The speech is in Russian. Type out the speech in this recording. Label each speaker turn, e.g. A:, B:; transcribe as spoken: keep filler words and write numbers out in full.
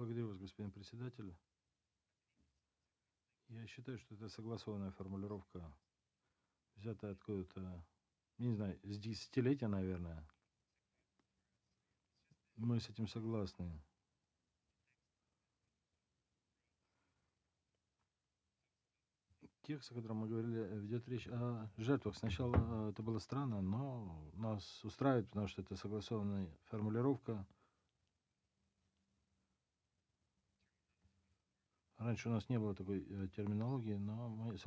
A: Благодарю вас, господин председатель. Я считаю, что это согласованная формулировка, взятая откуда-то, не знаю, с десятилетия, наверное. Мы с этим согласны. Текст, о котором мы говорили, э, ведет речь о жертвах. Сначала э, это было странно, но нас устраивает, потому что это согласованная формулировка. Раньше у нас не было такой э, терминологии, но мы